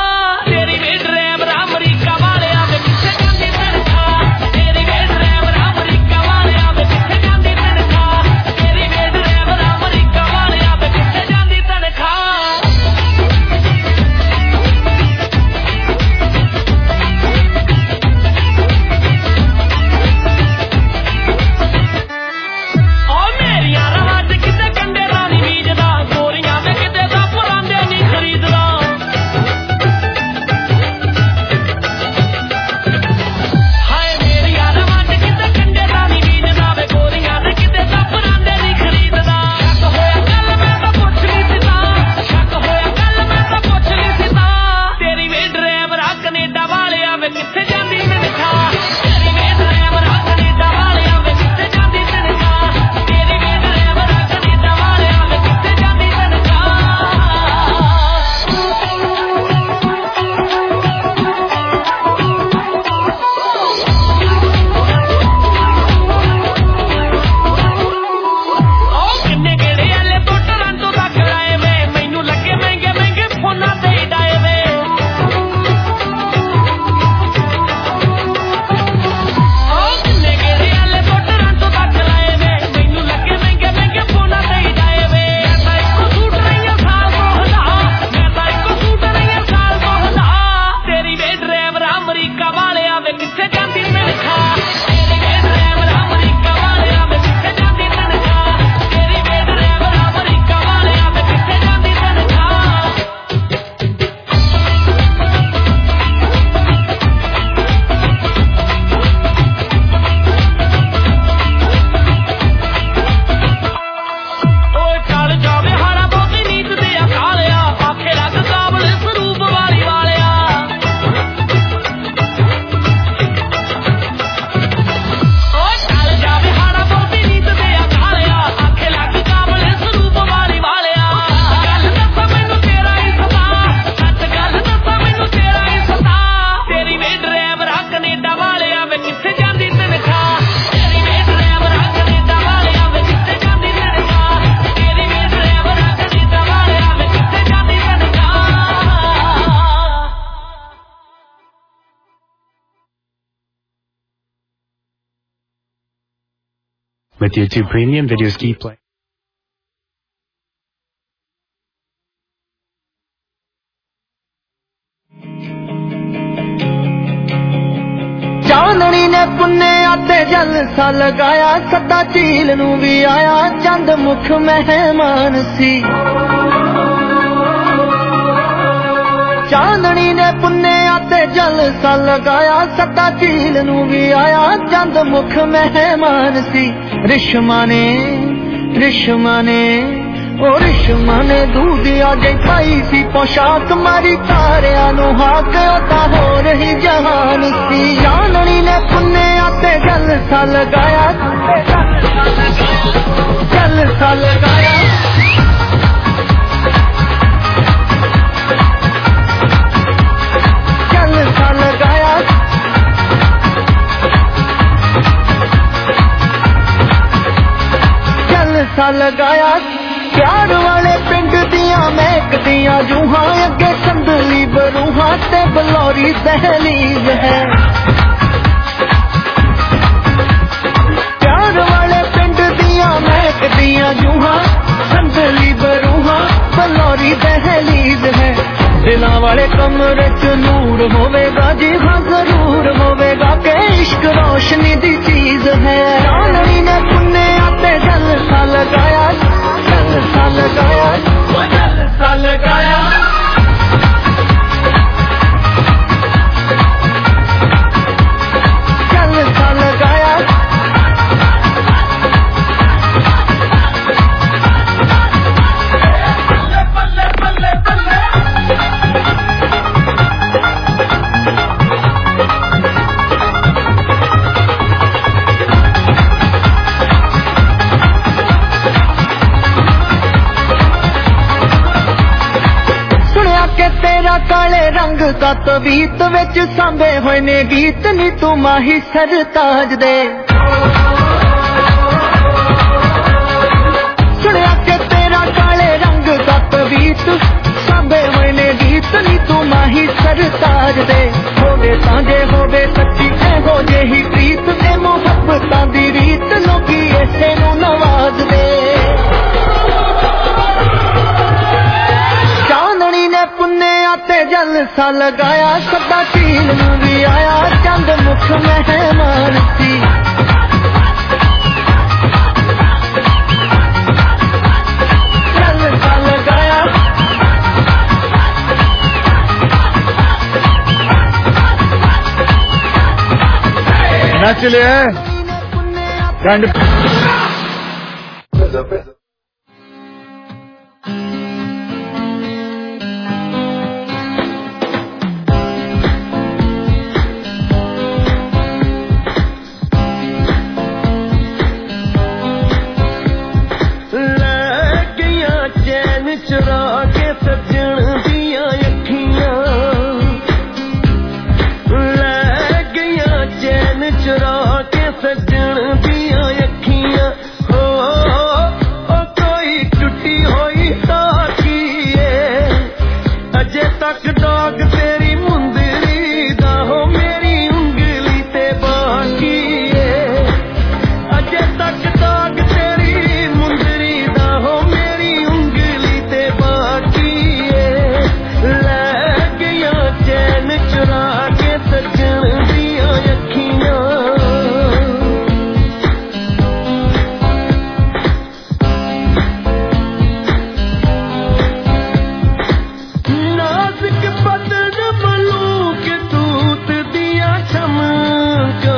with YouTube Premium, videos keep playing. चांदनी ने पुन्ने ते जलसा लगाया सदा झील नू भी आया चंद मुख मेहमान सी चांदनी ने पुन्ने ते जलसा लगाया सदा झील नू भी आया चंद मुख मेहमान सी रिश्मा ने ओ रिश्मा ने दूधिया जे पाई सी पोशाक मारी तारिया नु हाक ओता हो रही जहान सी चांदनी ने पुन्ने ते जलसा लगाया जलसा लगाया जलसा लगाया प्यार वाले पिंड दिया महक दिया जूहा अगे संदली बरूहा ते बलौरी दहलीज है प्यार वाले पिंड दिया महक दिया जूहा संदली बरूहा बलौरी दहलीज है दिलां वाले कमरे च नूर होवेगा जी हाँ जरूर होवेगा के इश्क रोशनी दी चीज है चांदनी ने पुन्ने आते जलसा लगाया जलसा लगाया जलसा लगाया जलसा लगाया काले रंग का तवीत विच सांभे होए ने गीत नी तू माही सरताज दे सुनिया के तेरा काले रंग का तवीत सांभे होए ने गीत नी तू माही सरताज दे होवे सांझे होवे सच्ची एहो जेही प्रीत ए मोहब्बतां दी रीत लोकी ऐसे नू नवाज दे चांदनी ने पुन्ने ते जलसा लगाया सदा झील नू भी आया चंद मुख मेहमान सी जलसा लगाया नच लिया चुरा के सजन दिया अखियां ले गया चैन चुरा के सजन दिया अखियां हो कोई टूटी हुई साथी अजे तक डाग तेरी मुंदरी दा हो मेरी उंगली ते बाकी अजे तक डाग तेरी मुंदरी दा हो मेरी उंगली ते बाकी ले गया चैन चुरा के सजन दिया अखियां नाजुक बदन मलूक दूत दिया चमका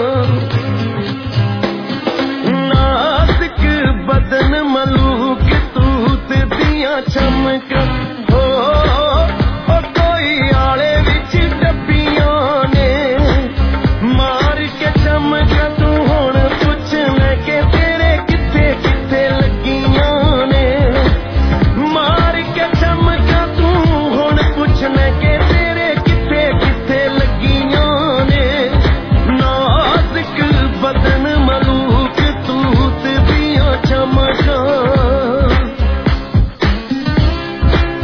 नाजुक बदन मलूक दूत दिया चमका हो कोई आले विच डब्बियां ने मार के चमका तू हुण पुछ मैं के तेरे किथे किथे लगियां ने मार के चमका तू हुण पुछ मैं के तेरे किथे किथे लगियां ने नाजुक बदन मलूक तूत दिया चमका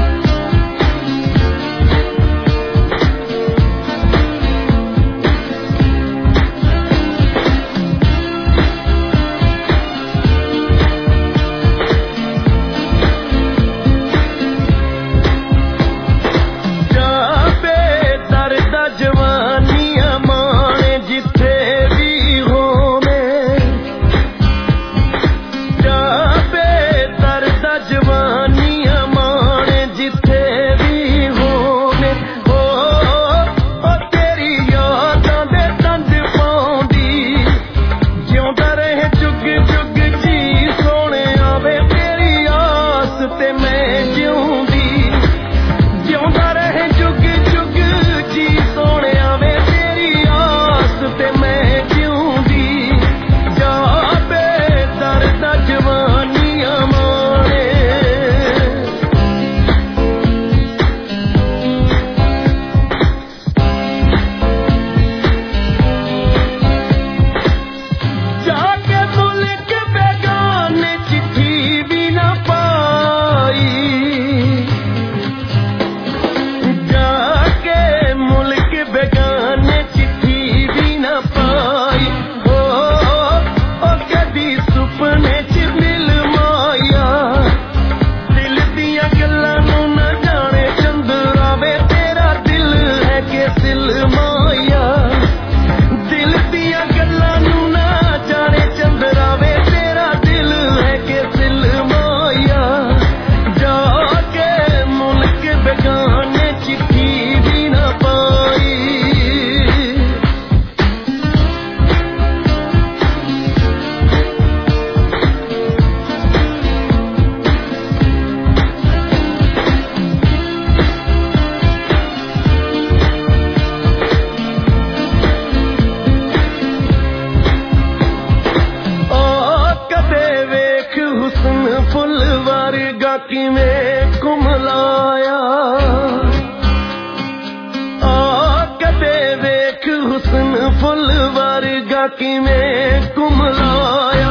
किवें कुमलाया कदे वेख हुस्न फुल वर्गा किवें कुमलाया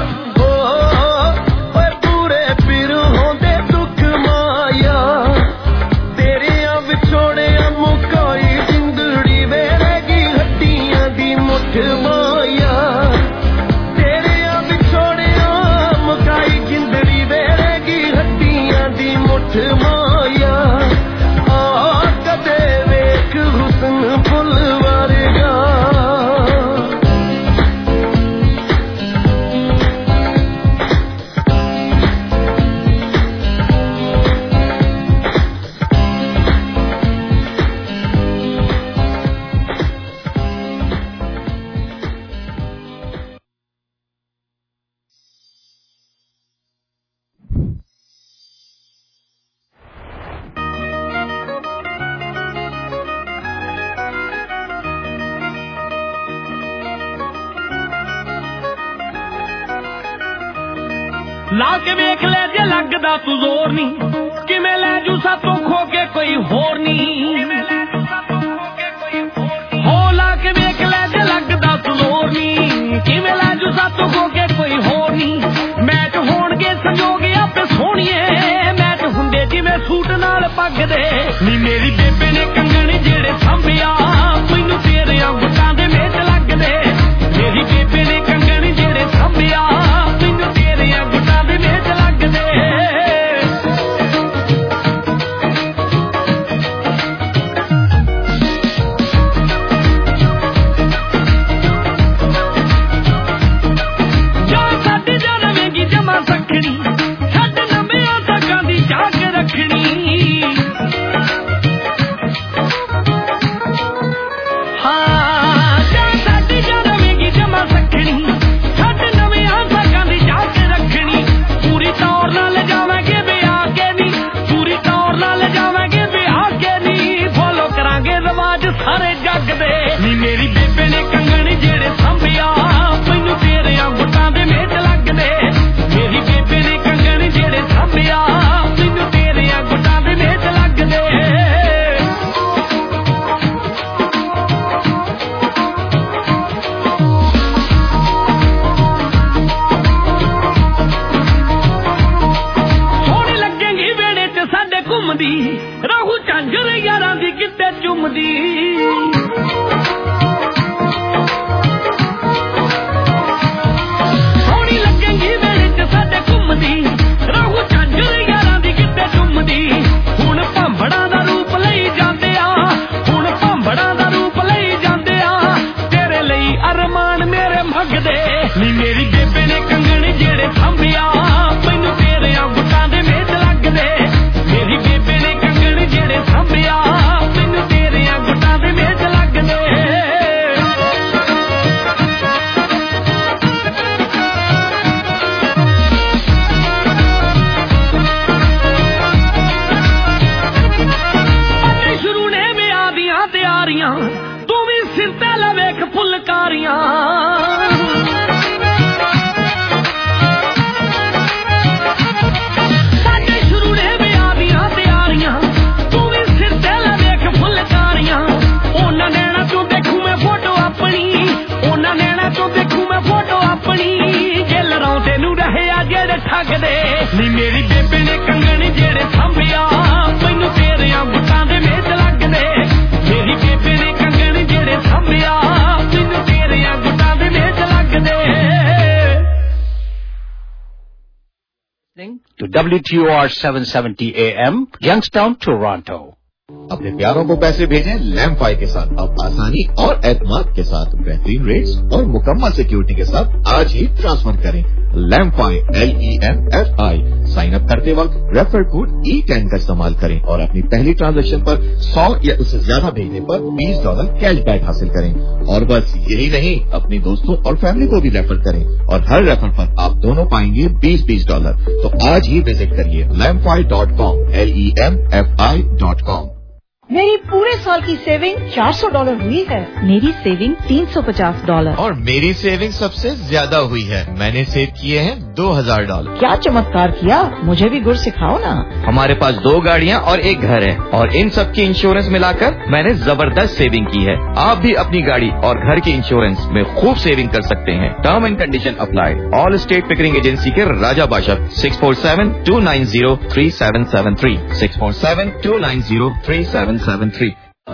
पूरे पिर होंदे दुख माया तेरिया विछोड़िया मुकाई जिंदड़ी वेरेगी हड्डियां दी मुठ माया तेरिया विछोड़िया मुकाई जिंदड़ी वेरेगी हड्डियां दी मुठ माया कदे वेख हुस्न फुल वर्गा ला के वेख ले जे लगदा तू जोर नी किवें ले जू सातों खो के कोई होर नी हो ला के वेख ले जे लगदा तू जोर नी किवें ले जू सातों खो के कोई होर नी मैच होणगे संजोग आपे सोहणीए मैच हुंदे जिवें सूट नाल पग दे नी मेरी बेबे ने कंगण जेड़े सांभिया मैनू तेरे गुट्टां दे मेच लगदे मेरी बेबे ने कंगण जेड़े सांभिया मैनू तेरे गुट्टां दे मेच लगदे जा साडी जा रवेगी जमा सखणी छड्ड नंबियां तकां दी जाग रखणी मेरी बेबे ने कंगण जेड़े सांभिया मैनू तेरे गुट्टां दे मेच लगदे मेरी बेबे ने कंगण जेड़े सांभिया मैनू तेरे गुट्टां दे मेच लगदे सोहणी लगेगी वेड़े च साडे घुमदी रहू झांझर यारां दी किते चुमदी मेरी बेबे ने कंगण जेड़े सांभिया मैनू तेरे गुट्टां दे मेच लगदे मेरी बेबे ने कंगण जेड़े सांभिया मैनू तेरे गुट्टां दे मेच लगदे अज शुरू ने ब्याह दियां तैयारियां तू भी सिर ते लवेख फुलकारियां नी मेरी बेबे ने कंगण जेड़े सांभिया मैनू तेरे गुट्टां दे मेच लगदे मेरी बेबे ने कंगण जेड़े सांभिया मैनू तेरे गुट्टां दे मेच लगदे To WTOR 770 AM, Youngstown, Toronto. अपने प्यारों को पैसे भेजें लैम्फाई के साथ अब आसानी और एतमाद के साथ बेहतरीन रेट्स और मुकम्मल सिक्योरिटी के साथ आज ही ट्रांसफर करें लैम्फाई LEMFI साइन अप करते वक्त रेफर कोड E10 का इस्तेमाल करें और अपनी पहली ट्रांजैक्शन पर 100 या उससे ज्यादा भेजने पर $20 कैशबैक हासिल करें और बस यही नहीं अपने दोस्तों और फैमिली को भी रेफर करें और हर रेफर पर आप दोनों पाएंगे $20 तो आज ही विजिट करिए lamfi.com LEMFI.com। मेरी पूरे साल की सेविंग $400 हुई है। मेरी सेविंग $350 और मेरी सेविंग सबसे ज्यादा हुई है। मैंने सेव किए हैं $2,000। क्या चमत्कार किया, मुझे भी गुर सिखाओ ना। हमारे पास 2 गाड़ियाँ और 1 घर है और इन सब की इंश्योरेंस मिलाकर मैंने जबरदस्त सेविंग की है। आप भी अपनी गाड़ी और घर की इंश्योरेंस में खूब सेविंग कर सकते हैं। Term and condition apply. Allstate Pickering agency के राजा बादशाह 647-290-3773 647-290-3773।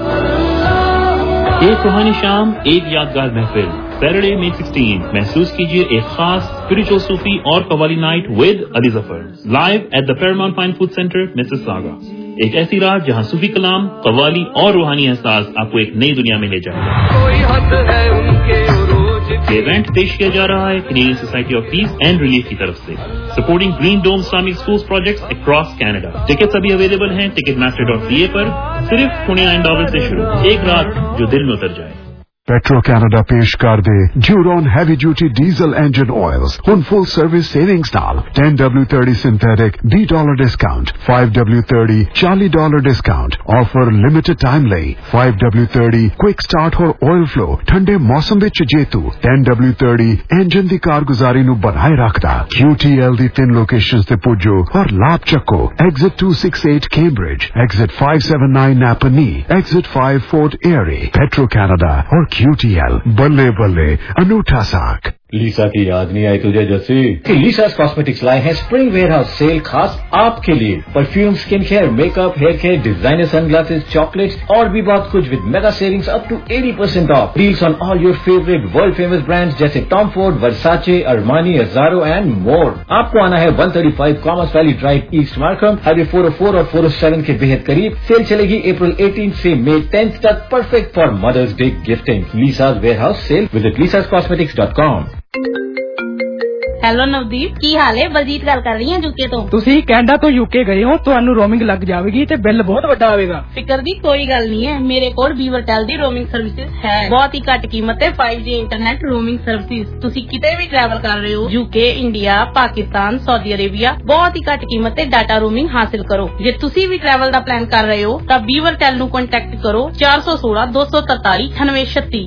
एक रूहानी शाम, एक यादगार महफिल। सैटरडे May 16 महसूस कीजिए एक खास स्पिरिचुअल सूफी और qawwali night with Ali Zafar live at the Paramount fine food centre Mississauga. एक ऐसी रात जहां सूफी कलाम, कवाली और रूहानी एहसास आपको एक नई दुनिया में ले जाएगा। ये इवेंट पेश किया जा रहा है Canadian society of peace and relief की तरफ से, supporting green dome Islamic schools projects across Canada. Tickets अभी अवेलेबल हैं ticketmaster.ca पर। सिर्फ $29 से शुरू। एक रात जो दिल में उतर जाए। Petro Canada पेश कर दे Duron Heavy Duty Diesel Engine Oils on full service savings now. $10W30 synthetic $20 discount, $5W30 $40 discount. Offer limited time lay. $5W30 quick start और oil flow ठंडे मौसम विच जेतू। $10W30 इंजन दी कारगुजारी नु बनाए रखदा। QTL दी 3 लोकेशंस ते पुजो और लाभ चको। Exit 268 Cambridge, Exit 579 Napanee, Exit 5 Fort Erie. Petro Canada और QTL बल्ले बल्ले अनूठा साक। लीसा की याद नहीं आई तुझे जैसे कि लीसास कॉस्मेटिक्स लाए हैं स्प्रिंग वेयरहाउस सेल खास आपके लिए। Perfume, skin care, makeup, hair care, designer sunglasses, chocolates और भी बहुत कुछ with mega savings up to 80% off. Deals on all your favourite world famous brands जैसे Tom Ford, Versace, Armani, Azzaro and more. आपको आना है 135 commerce valley drive, east Markham, highway 404 और 407 के बेहद करीब। सेल चलेगी अप्रैल 18 से May 10 तक। Perfect for mother's day gifting. Lisa's warehouse sale, visit lisascosmetics.com। Hello Navdeep, ਕੀ ਹਾਲ ਹੈ? ਬਲਜੀਤ ਗੱਲ ਕਰ ਰਹੀ ਹਾਂ ਯੂਕੇ ਤੋਂ। ਤੁਸੀਂ ਕੈਨੇਡਾ ਤੋਂ ਯੂਕੇ ਗਏ ਹੋ, ਤੁਹਾਨੂੰ ਰੋਮਿੰਗ ਲੱਗ ਜਾਵੇਗੀ ਤੇ ਬਿੱਲ ਬਹੁਤ ਵੱਡਾ ਆਵੇਗਾ। ਫਿਕਰ ਦੀ ਕੋਈ ਗੱਲ ਨਹੀਂ ਹੈ, ਮੇਰੇ ਕੋਲ ਵੀਵਰਟੈਲ ਦੀ ਰੋਮਿੰਗ ਸਰਵਿਸਿਜ਼ ਹੈ। ਬਹੁਤ ਹੀ ਘੱਟ ਕੀਮਤ ਤੇ 5G ਇੰਟਰਨੈਟ ਰੋਮਿੰਗ ਸਰਵਿਸਿਜ਼। ਤੁਸੀਂ ਕਿਤੇ ਵੀ ਟਰੈਵਲ ਕਰ ਰਹੇ ਹੋ, UK, India, Pakistan, Saudi Arabia, ਬਹੁਤ ਹੀ ਘੱਟ ਕੀਮਤ ਤੇ ਡਾਟਾ ਰੋਮਿੰਗ ਹਾਸਿਲ ਕਰੋ। ਜੇ ਤੁਸੀਂ ਵੀ ਟਰੈਵਲ ਦਾ ਪਲਾਨ ਕਰ ਰਹੇ ਹੋ ਤਾਂ ਵੀਵਰਟੈਲ ਨੂੰ ਕੰਟੈਕਟ ਕਰੋ 416 243 9836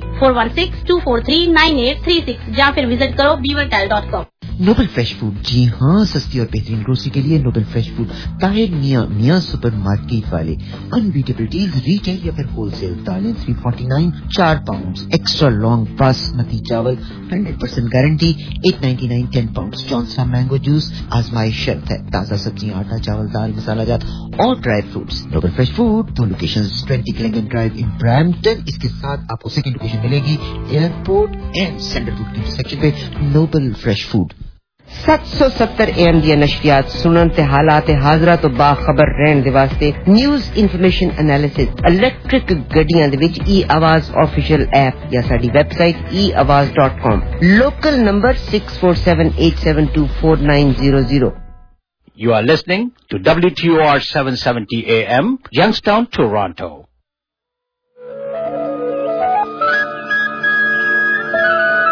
4162439836 ਜਾਂ ਫਿਰ ਵਿਜ਼ਿਟ ਕਰੋ beavertel.com। नोबल फ्रेश फूड, जी हाँ, सस्ती और बेहतरीन ग्रोसरी के लिए noble fresh food, Tahir Miyan supermarket वाले। अनबीटेबल डील्स रिटेल या फिर होलसेल। दालें 349 4 पाउंड, एक्स्ट्रा लॉन्ग बासमती चावल 100% guarantee 899 10 pound. Johnson mango juice आजमाइश शर्त है। ताजा सब्जियां, आटा, चावल, दाल, मसाला जात और dry fruits. Noble fresh food, 2 locations, 20 Clingan drive in Brampton. इसके साथ आपको सेकंड लोकेशन मिलेगी airport and central food intersection पे। Noble fresh food. 770 AM दी नशरियात सुनन ते हालात हाजरा तो बाखबर रहन दे वास्ते न्यूज़ इन्फॉर्मेशन एनालिसिस इलेक्ट्रिक गड्डियां दे विच e-आवाज ऑफिशियल ऐप या साडी website eawaz.com। Local number 6478724900। You are listening to WTOR 770 AM, Youngstown, Toronto.